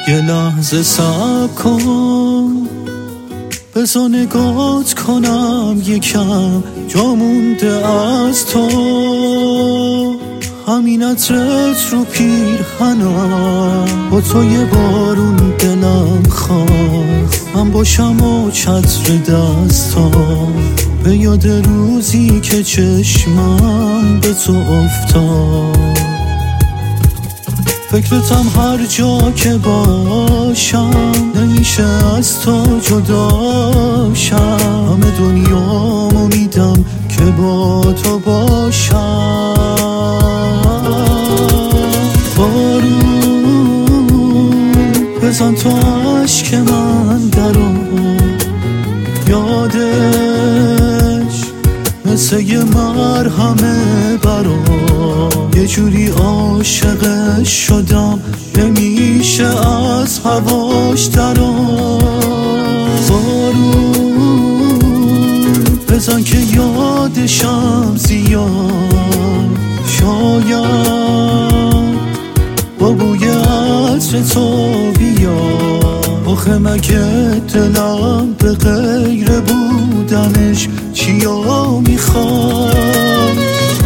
یه لحظه صبر کن، بذار نگات کنم یکم جا مونده از تو. همین عطرت رو پیرهنم، با تو یه بارون دلم خواست من باشم و چتر دستام، به یاد روزی که چشمم به تو افتاد. فکرتم هر جا که باشم، نمیشه از تو جداشم. همه دنیامو میدم که با تو باشم. بارون بزن تو عشق من درو، یادش مثل یه مرهمه برام. یه جوری عاشقش شدم نمیشه از هواش درام. بارون بزن که یادشم زیاد، شاید با بوی عطر تو بیاد. آخه مگه دلم به غیر بودنش چیا میخواد؟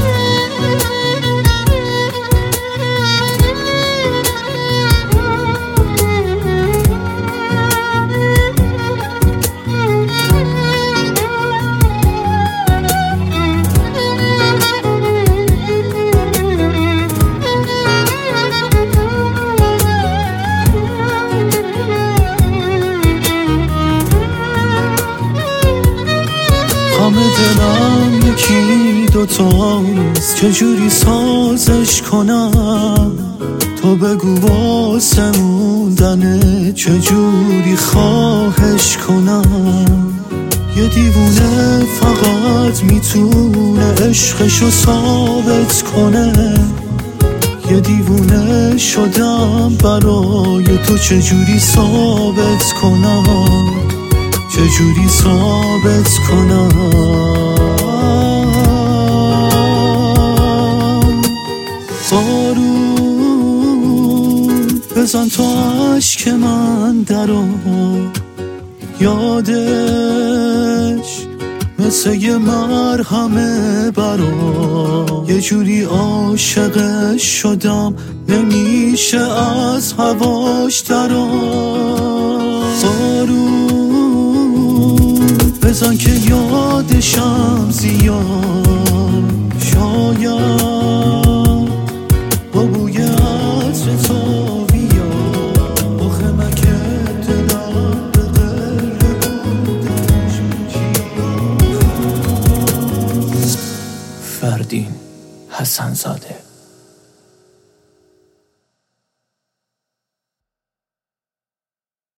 همه دلم یکی دوتاست، چجوری سازش کنم؟ تو بگو واسه موندنه چجوری خواهش کنم؟ یه دیوونه فقط میتونه عشقشو ثابت کنه. یه دیوونه شدم برای تو، چجوری ثابت کنم؟ چجوری ثابت کنم؟ بارون بزن تو عشق من درو، یادش مثل یه مرهمه برام. یه جوری عاشقش شدم نمیشه از هواش درام. بارون بزن که یادشم زیاد، شاید با بوی عطر تو بیاد. آخه مگه دلم به غیر بودنش چیا میخواد؟ فردین حسن‌زاده.